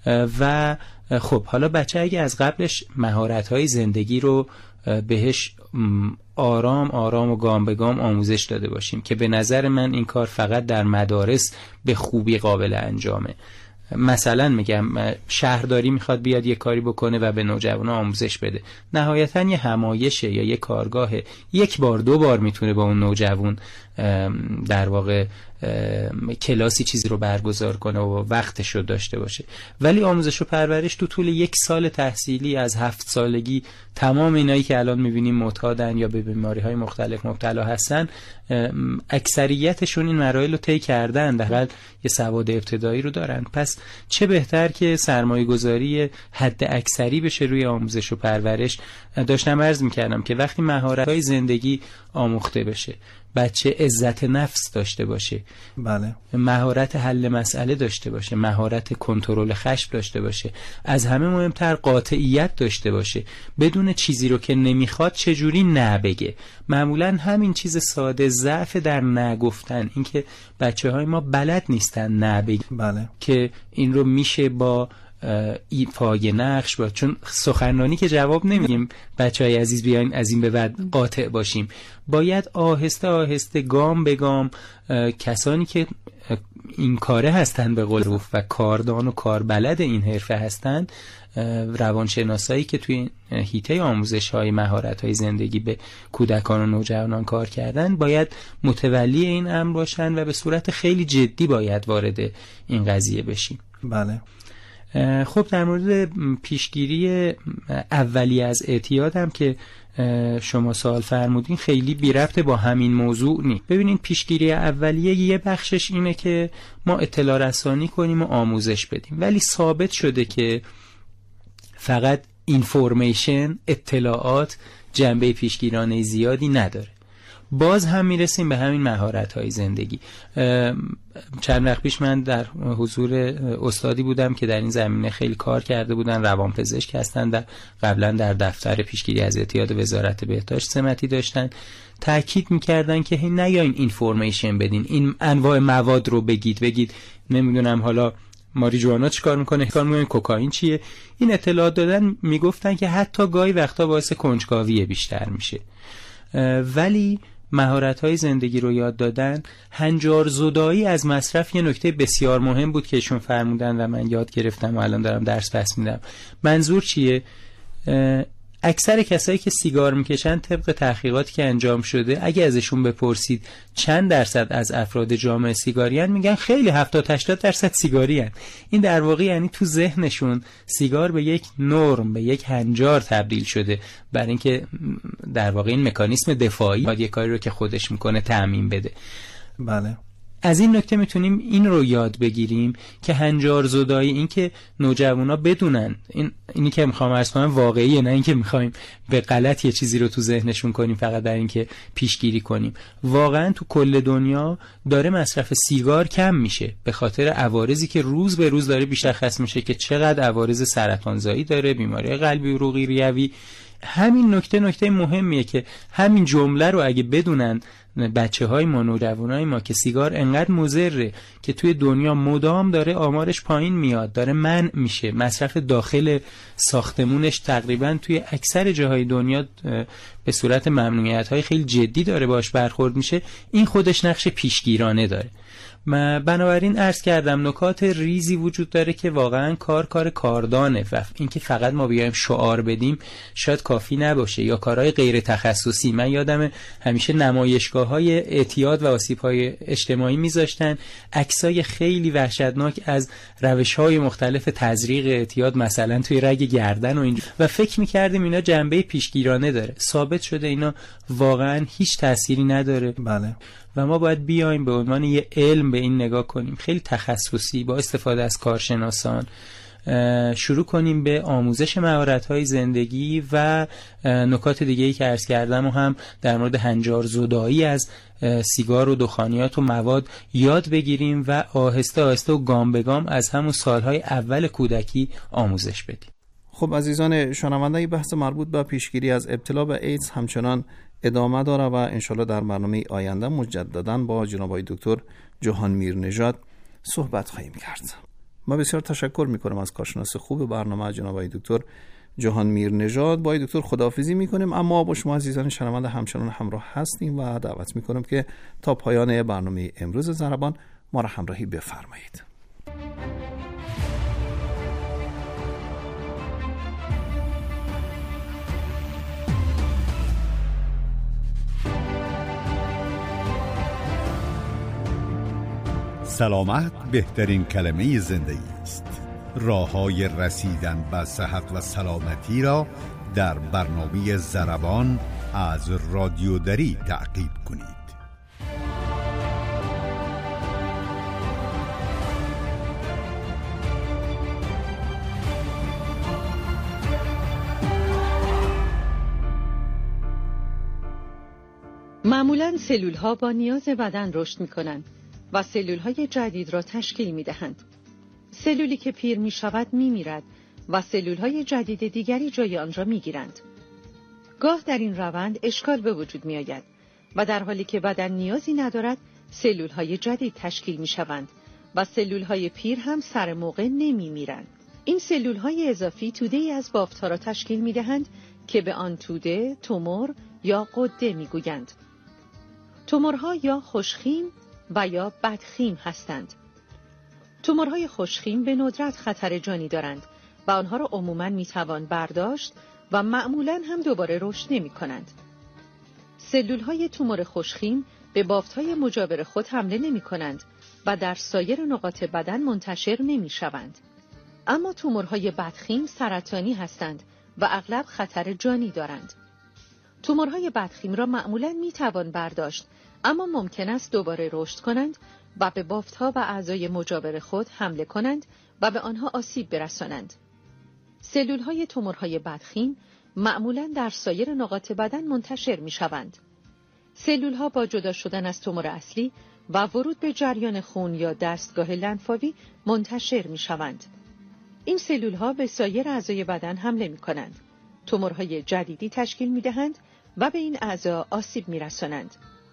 و خب حالا بچه اگه از قبلش مهارت‌های زندگی رو بهش آرام آرام و گام به گام آموزش داده باشیم که به نظر من این کار فقط در مدارس به خوبی قابل انجامه. مثلا میگم شهرداری میخواد بیاد یه کاری بکنه و به نوجوانان آموزش بده، نهایتا یه همایشه یا یه کارگاه 1 بار 2 بار میتونه با اون نوجوان در واقع کلاسی چیزی رو برگزار کنه و وقتش رو داشته باشه. ولی آموزش و پرورش تو طول 1 سال تحصیلی از 7 سالگی تمام اینایی که الان میبینیم معتادن یا به بیماری‌های مختلف مبتلا هستن، اکثریتشون این مراحل رو طی کردن، دقیقاً یه سواد ابتدایی رو دارن. پس چه بهتر که سرمایه‌گذاری حد اکثری بشه روی آموزش و پرورش. داشتم عرض می‌کردم که وقتی مهارت‌های زندگی آموخته بشه، بچه عزت نفس داشته باشه، بله، مهارت حل مسئله داشته باشه، مهارت کنترل خشم داشته باشه، از همه مهمتر قاطعیت داشته باشه، بدون چیزی رو که نمیخواد چجوری نه بگه. معمولا همین چیز ساده، ضعف در نگفتن، اینکه بچه‌های ما بلد نیستن نه بگن، بله، که این رو میشه با ایفای نقش با، چون سخنرانی که جواب نمیدیم بچهای عزیز بیاین از این به بعد قاطع باشیم، باید آهسته آهسته گام به گام کسانی که این کاره هستن به قول معروف و کاردان و کاربلد این حرفه هستن، روانشناسایی که توی حیطه آموزش‌های مهارت‌های زندگی به کودکان و نوجوانان کار کردن باید متولی این امر باشن و به صورت خیلی جدی باید وارد این قضیه بشیم. بله. خب در مورد پیشگیری اولیه از اعتیاد هم که شما سوال فرمودین خیلی بی ربط با همین موضوع نی. ببینین پیشگیری اولیه یه بخشش اینه که ما اطلاع رسانی کنیم و آموزش بدیم، ولی ثابت شده که فقط اینفورمیشن، اطلاعات، جنبه پیشگیرانه زیادی نداره. باز هم میرسیم به همین مهارت‌های زندگی. چند وقت پیش من در حضور استادی بودم که در این زمینه خیلی کار کرده بودن، روانپزشک هستن، قبلا در دفتر پیشگیری از اعتیاد وزارت بهداشت سمتی داشتن، تاکید میکردن که نیاین اینفورمیشن بدین، این انواع مواد رو بگید نمیدونم حالا ماریجوانا چیکار میکنه، کوکائین چیه، این اطلاعات دادن. میگفتن که حتی گاهی وقتا باعث کنجکاوی بیشتر میشه. ولی مهارت‌های زندگی رو یاد دادن، هنجار زدایی از مصرف یه نکته بسیار مهم بود که ایشون فرمودن و من یاد گرفتم و الان دارم درس پس میدم. منظور چیه؟ اکثر کسایی که سیگار میکشن طبق تحقیقاتی که انجام شده اگه ازشون بپرسید چند درصد از افراد جامعه سیگاریان، میگن خیلی 70-80% سیگاریان. این در واقع یعنی تو ذهنشون سیگار به یک نرم، به یک هنجار تبدیل شده، برای اینکه در واقع این مکانیسم دفاعی باید یک کاری رو که خودش میکنه تعمیم بده. بله. از این نکته میتونیم این رو یاد بگیریم که هنجار زدایی، این که نوجوانا بدونن اینی که میخوام عرض کنم واقعیه، نه اینکه میخوایم به غلط یه چیزی رو تو ذهنشون کنیم فقط در اینکه پیشگیری کنیم. واقعا تو کل دنیا داره مصرف سیگار کم میشه به خاطر عوارضی که روز به روز داره بیشتر میشه که چقدر عوارض سرطانزایی داره، بیماری قلبی، عروقی، ریوی. همین نکته مهمیه که همین جمله رو اگه بدونن بچه‌های ما، نوجوانای ما که سیگار انقدر مضره که توی دنیا مدام داره آمارش پایین میاد، داره منع میشه، مصرف داخل ساختمونش تقریبا توی اکثر جاهای دنیا به صورت ممنوعیت‌های خیلی جدی داره باش برخورد میشه، این خودش نقش پیشگیرانه داره. بنابراین عرض کردم نکات ریزی وجود داره که واقعا کار کاردانه و اینکه فقط ما بیایم شعار بدیم شاید کافی نباشه، یا کارهای غیر تخصصی. من یادم همیشه نمایشگاه‌های اعتیاد و آسیب‌های اجتماعی میذاشتن عکسای خیلی وحشتناک از روش‌های مختلف تزریق اعتیاد، مثلا توی رگ گردن و اینجور، و فکر می‌کردیم اینا جنبه پیشگیرانه داره. ثابت شده اینا واقعا هیچ تأثیری نداره. بله. و ما باید بیایم به عنوان یه علم به این نگاه کنیم، خیلی تخصصی با استفاده از کارشناسان شروع کنیم به آموزش مهارت‌های زندگی و نکات دیگه‌ای که عرض کردم و هم در مورد هنجار زدایی از سیگار و دخانیات و مواد یاد بگیریم و آهسته آهسته و گام به گام از همون سالهای اول کودکی آموزش بدیم. خب عزیزان شنونده، بحث مربوط به پیشگیری از ابتلا به ایدز همچنان ادامه داره و انشالله در برنامه آینده مجدداً با جناب آقای دکتر جهان میرنژاد صحبت خواهیم کرد. ما بسیار تشکر میکنم از کارشناس خوب برنامه جناب آقای دکتر جهان میرنژاد. با آقای دکتر خداحافظی میکنیم، اما با شما عزیزان شنونده همچنان همراه هستیم و دعوت میکنم که تا پایان برنامه امروز ضربان ما را همراهی بفرمایید. سلامت بهترین کلمه زندگی است. راه‌های رسیدن به صحت و سلامتی را در برنامه ضربان از رادیو دری تعقیب کنید. معمولاً سلول‌ها با نیاز بدن رشد می‌کنند و سلول‌های جدید را تشکیل می‌دهند. سلولی که پیر می‌شود می‌میرد و سلول‌های جدید دیگری جای آن را می‌گیرند. گاه در این روند اشکال به وجود می‌آید و در حالی که بدن نیازی ندارد، سلول‌های جدید تشکیل می‌شوند و سلول‌های پیر هم سر موقع نمی‌میرند. این سلول‌های اضافی توده‌ای از بافت‌ها را تشکیل می‌دهند که به آن توده، تومور یا غده می‌گویند. تومورها یا خوشخیم و یا بدخیم هستند. تومورهای خوشخیم به ندرت خطر جانی دارند و آنها را عموماً میتوان برداشت و معمولاً هم دوباره رشد نمی کنند. سلولهای تومور خوشخیم به بافتهای مجاور خود حمله نمی کنند و در سایر نقاط بدن منتشر نمی شوند. اما تومورهای بدخیم سرطانی هستند و اغلب خطر جانی دارند. تومورهای بدخیم را معمولاً میتوان برداشت، اما ممکن است دوباره رشد کنند و به بافت‌ها و اعضای مجاور خود حمله کنند و به آنها آسیب برسانند. سلول‌های تومورهای بدخیم معمولاً در سایر نقاط بدن منتشر می‌شوند. سلول‌ها با جدا شدن از تومور اصلی و ورود به جریان خون یا دستگاه لنفاوی منتشر می‌شوند. این سلول‌ها به سایر اعضای بدن حمله می‌کنند. تومورهای جدیدی تشکیل می‌دهند و به این اعضا آسیب می‌رسانند.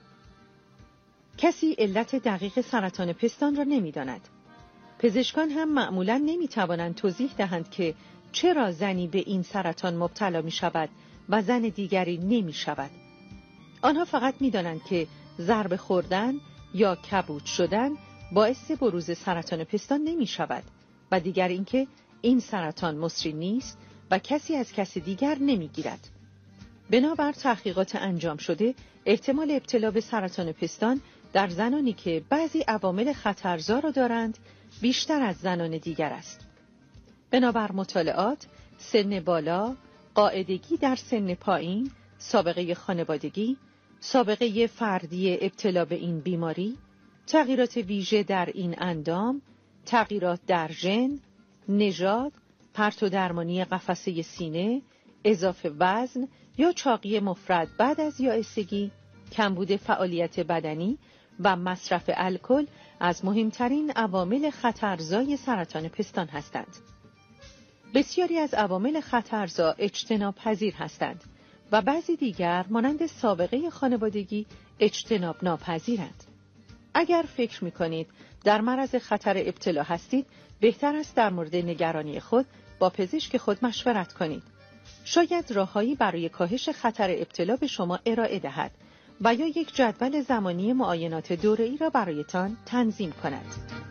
کسی علت دقیق سرطان پستان را نمی‌داند. پزشکان هم معمولاً نمی‌توانند توضیح دهند که چرا زنی به این سرطان مبتلا می‌شود و زن دیگری نمی‌شود. آنها فقط می‌دانند که ضربه خوردن یا کبود شدن باعث بروز سرطان پستان نمی‌شود و دیگر اینکه این سرطان مصری نیست و کسی از کسی دیگر نمیگیرد. بنابر تحقیقات انجام شده، احتمال ابتلا به سرطان پستان در زنانی که بعضی عوامل خطرزا را دارند بیشتر از زنان دیگر است. بنابر مطالعات، سن بالا، قاعدگی در سن پایین، سابقه خانوادگی، سابقه فردی ابتلا به این بیماری، تغییرات ویژه در این اندام، تغییرات در ژن، نژاد، پرتو درمانی قفسه سینه، اضافه وزن یا چاقی مفرط بعد از یائسگی، کمبود فعالیت بدنی و مصرف الکل از مهمترین عوامل خطرزای سرطان پستان هستند. بسیاری از عوامل خطرزا اجتناب پذیر هستند و بعضی دیگر مانند سابقه خانوادگی اجتناب ناپذیرند. اگر فکر می‌کنید در معرض خطر ابتلا هستید، بهتر است در مورد نگرانی خود با پزشک خود مشورت کنید. شاید راههایی برای کاهش خطر ابتلا به شما ارائه دهد و یا یک جدول زمانی معاینات دوره‌ای را برایتان تنظیم کند.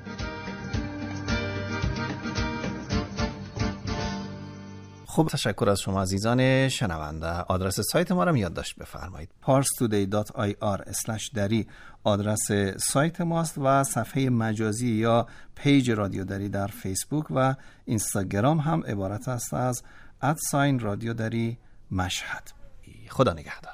خب تشکر از شما عزیزان شنونده. آدرس سایت ما را یادداشت بفرمایید. parstoday.ir/dari آدرس سایت ماست و صفحه مجازی یا پیج رادیو دری در فیسبوک و اینستاگرام هم عبارت است از @رادیو دری مشهد. خدا نگهدار.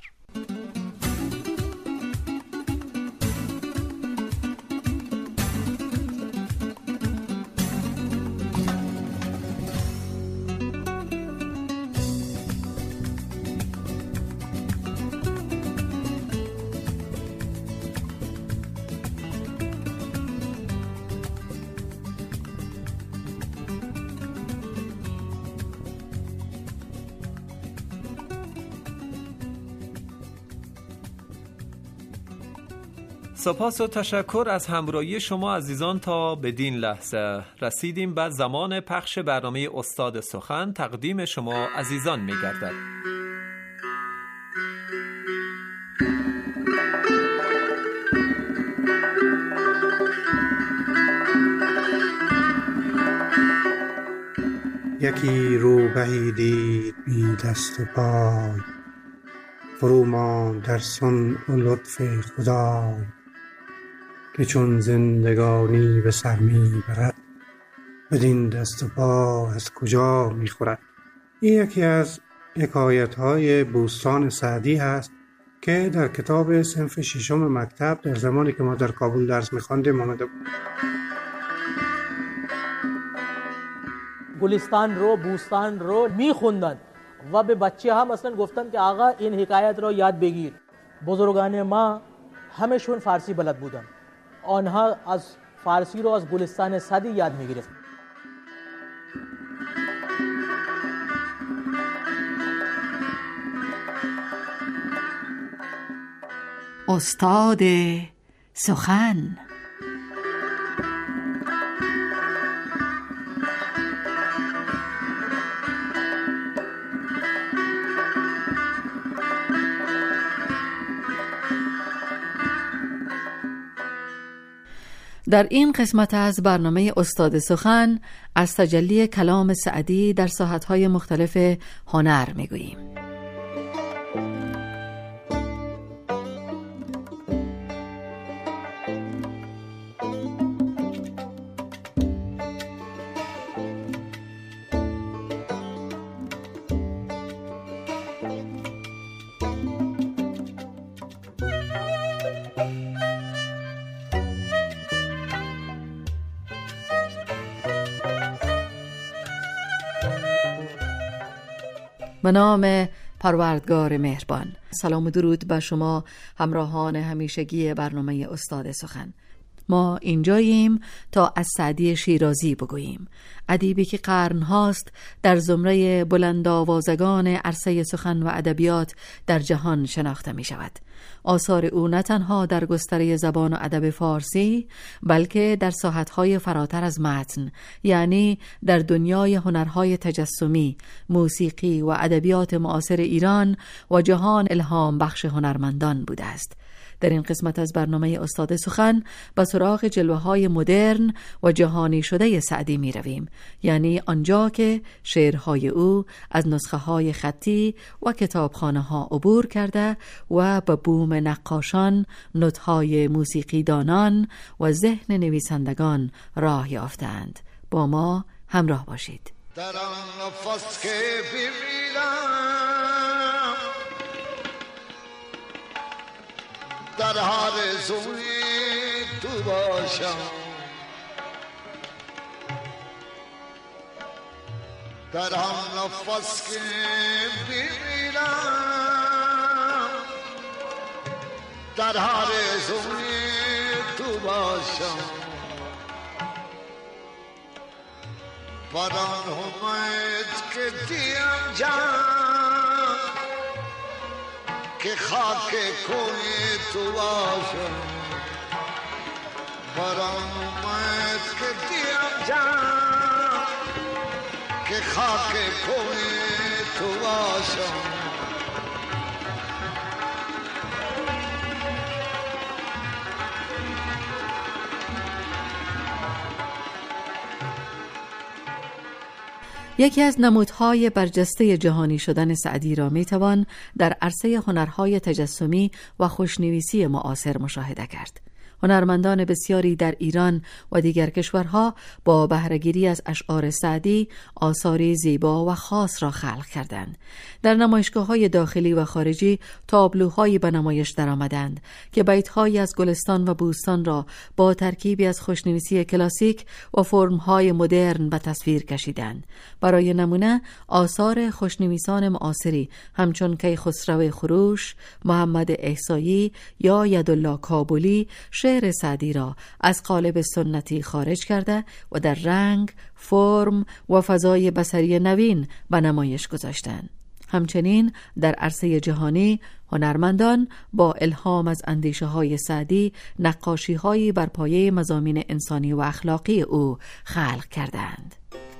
سپاس و تشکر از همراهی شما عزیزان. تا بدین لحظه رسیدیم به زمان پخش برنامه استاد سخن تقدیم شما عزیزان می‌گردد. یکی روبهی دید بی دست و پای، فرو ماند در صنع و لطف خدای. که چون زندگانی به سر می برد، بدین دست و پا از کجا می خورد. این یکی از حکایت‌های بوستان سعدی هست که در کتاب صنف ششم مکتب در زمانی که ما در کابل درس می‌خواندیم آمده بود. گلستان رو، بوستان رو میخوندن و به بچه هم اصلا گفتن که آقا این حکایت رو یاد بگیر. بزرگان ما همشون فارسی بلد بودن، آنها از فارسی رو از گلستان سعدی یاد میگرفتن. استاد سخن. در این قسمت از برنامه استاد سخن از تجلی کلام سعدی در ساحت‌های مختلف هنر می‌گوییم. به نام پروردگار مهربان. سلام و درود بر شما همراهان همیشگی برنامه استاد سخن. ما اینجاییم تا از سعدی شیرازی بگوییم، ادیبی که قرن‌هاست در زمره بلند آوازگان عرصه سخن و ادبیات در جهان شناخته می شود. آثار او نه تنها در گستره زبان و ادب فارسی بلکه در ساحت‌های فراتر از متن، یعنی در دنیای هنرهای تجسمی، موسیقی و ادبیات معاصر ایران و جهان الهام بخش هنرمندان بوده است. در این قسمت از برنامه استاد سخن به سراغ جلوه‌های مدرن و جهانی شده سعدی می رویم، یعنی آنجا که شعرهای او از نسخه‌های خطی و کتابخانه‌ها عبور کرده و به بوم نقاشان، نوت‌های موسیقی دانان و ذهن نویسندگان راه یافتند. با ما همراه باشید. در آن نفس که بمیرم در آرزوی تو باشم، در آن نفس که بمیرم در آرزوی تو باشم، بران همت که دیم جان که خاک کوی تو باشم، بران همت که دیم جان که خاک کوی تو باشم. یکی از نمودهای برجسته جهانی شدن سعدی را میتوان در عرصه هنرهای تجسمی و خوشنویسی معاصر مشاهده کرد. هنرمندان بسیاری در ایران و دیگر کشورها با بهره‌گیری از اشعار سعدی آثاری زیبا و خاص را خلق کردند. در نمایشگاه‌های داخلی و خارجی تابلوهایی به نمایش درآمدند که بیت‌هایی از گلستان و بوستان را با ترکیبی از خوشنویسی کلاسیک و فرم‌های مدرن به تصویر کشیدند. برای نمونه آثار خوشنویسان معاصری همچون کیخسرو خروش، محمد احصایی یا یدالله کابلی شعر سعدی را از قالب سنتی خارج کرده و در رنگ، فرم و فضای بصری نوین به نمایش گذاشتند. همچنین در عرصه جهانی هنرمندان با الهام از اندیشه‌های سعدی نقاشی‌هایی بر پایه مضامین انسانی و اخلاقی او خلق کردند.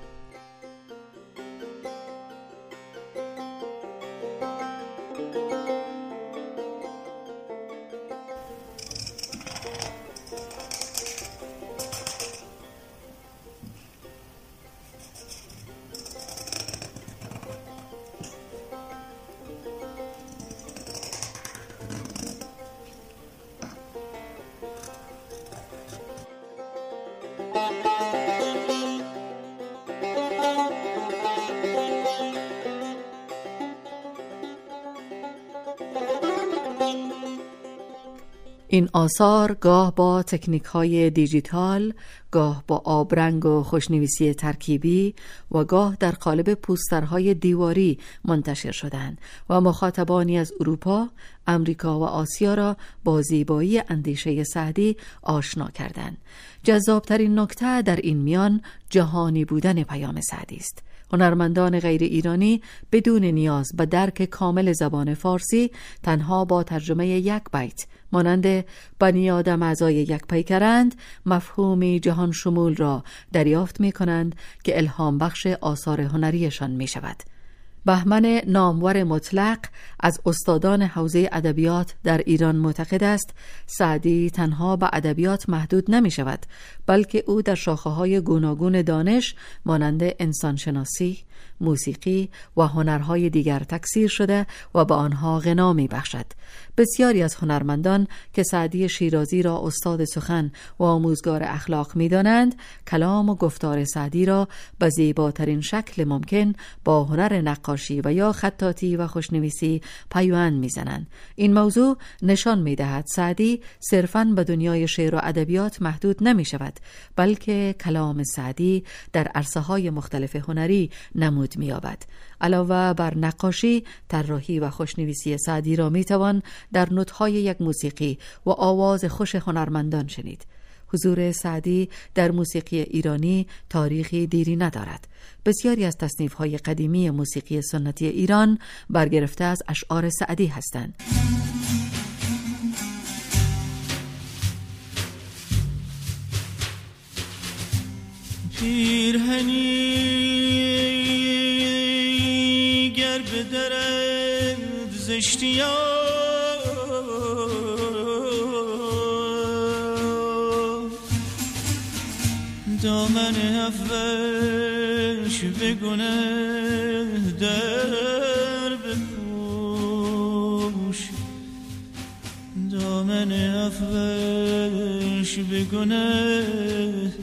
این آثار گاه با تکنیک‌های دیجیتال، گاه با آبرنگ و خوشنویسی ترکیبی و گاه در قالب پوسترهای دیواری منتشر شدند و مخاطبانی از اروپا، امریکا و آسیا را با زیبایی اندیشه سعدی آشنا کردند. جذابترین نکته در این میان جهانی بودن پیام سعدی است. هنرمندان غیر ایرانی بدون نیاز به درک کامل زبان فارسی تنها با ترجمه یک بیت مانند بنی آدم اعضای یک پیکرند مفهومی جهان شمول را دریافت می کنند که الهام بخش آثار هنریشان می شود. بهمن نامور مطلق از استادان حوزه ادبیات در ایران معتقد است سعدی تنها به ادبیات محدود نمی شود، بلکه او در شاخه‌های گوناگون دانش مانند انسانشناسی، موسیقی و هنرهای دیگر تکثیر شده و به آنها غنا می بخشد. بسیاری از هنرمندان که سعدی شیرازی را استاد سخن و آموزگار اخلاق می دانند، کلام و گفتار سعدی را به زیباترین شکل ممکن با هنر نقاشی و یا خطاطی و خوشنویسی پیوند می زنند. این موضوع نشان می دهد سعدی صرفاً به دنیای شعر و ادبیات محدود نمی شود، بلکه کلام سعدی در عرصه‌های مختلف هنری نمود می یابد. علاوه بر نقاشی، طراحی و خوشنویسی سعدی را می توان در نوت‌های یک موسیقی و آواز خوش هنرمندان شنید. حضور سعدی در موسیقی ایرانی تاریخی دیری ندارد. بسیاری از تصنیف‌های قدیمی موسیقی سنتی ایران برگرفته از اشعار سعدی هستند. پیرهنی گر بدرد زشتیان دامن عفوش به گناه در بپوش دامن عفوش به گناه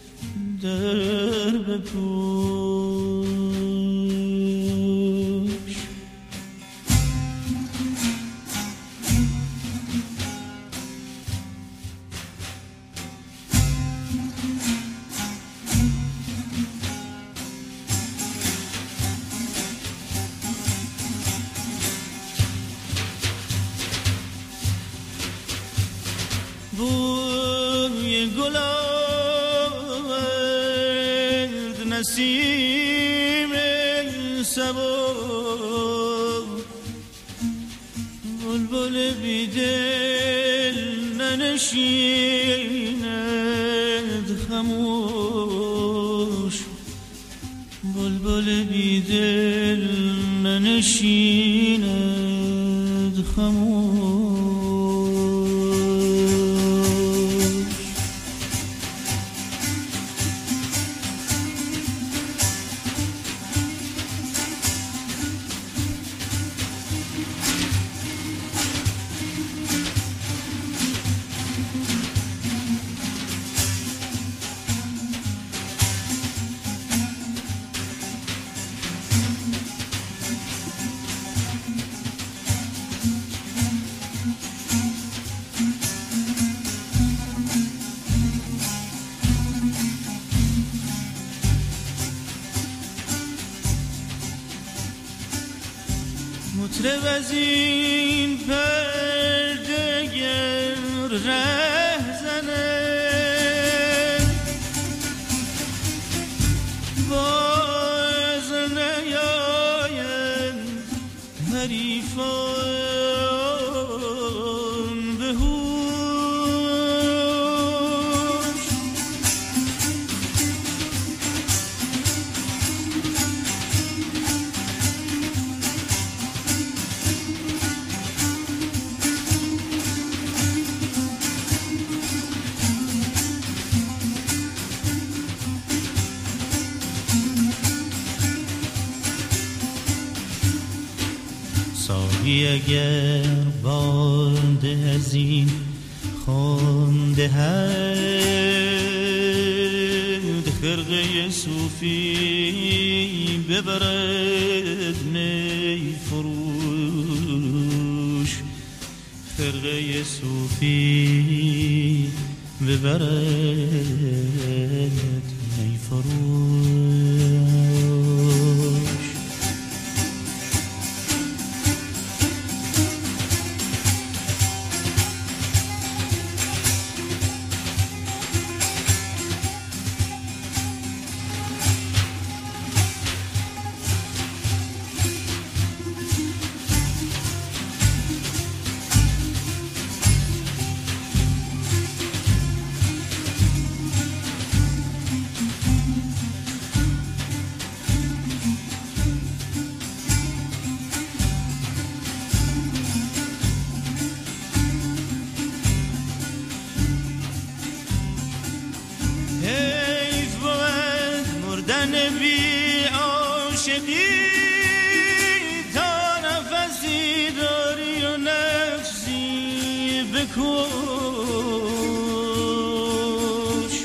در بپوش بوی گلارد نسیم صبا بلبل بیدل ننشیند خموش بلبل بیدل ننشیند خموش مطرب از این پرده گر ره زنه باز نیاین حریفان به هوش ساقی اگر باده از این خونده هد خرقه صوفی ببرد نی فروش خرقه صوفی ببرد نی فروش بی عاشقی تا نفسی داری و نفسی بکش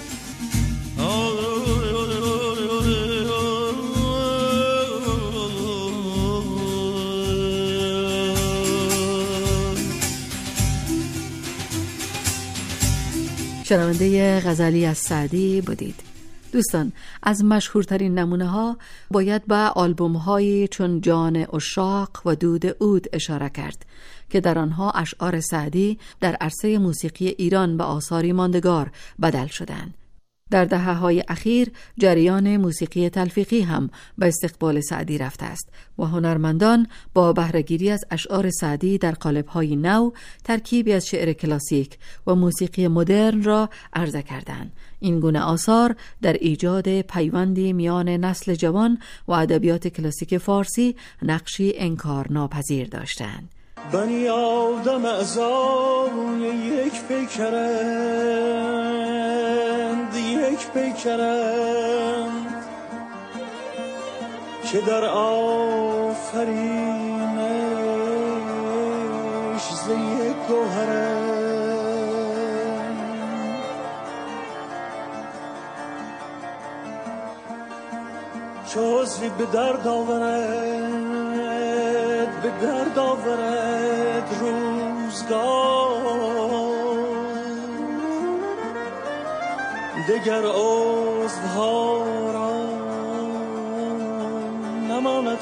شنونده غزلی از سعدی بودید. دوستان، از مشهورترین نمونه ها باید به آلبوم هایی چون جان عشاق و دود عود اشاره کرد که در آنها اشعار سعدی در عرصه موسیقی ایران به آثاری ماندگار بدل شدند. در دهه‌های اخیر جریان موسیقی تلفیقی هم به استقبال سعدی رفته است و هنرمندان با بهره‌گیری از اشعار سعدی در قالب‌های نو ترکیبی از شعر کلاسیک و موسیقی مدرن را عرضه کردند. این گونه آثار در ایجاد پیوندی میان نسل جوان و ادبیات کلاسیک فارسی نقشی انکارناپذیر داشتند. بنی آدم اعضای یک پیکرند، یک پیکرند که در آفرینش ز یک گوهرند. چو عضوی به درد آورد روزگار، دگر عضوها را نماند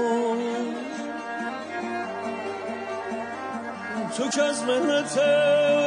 قرار. تو که از منت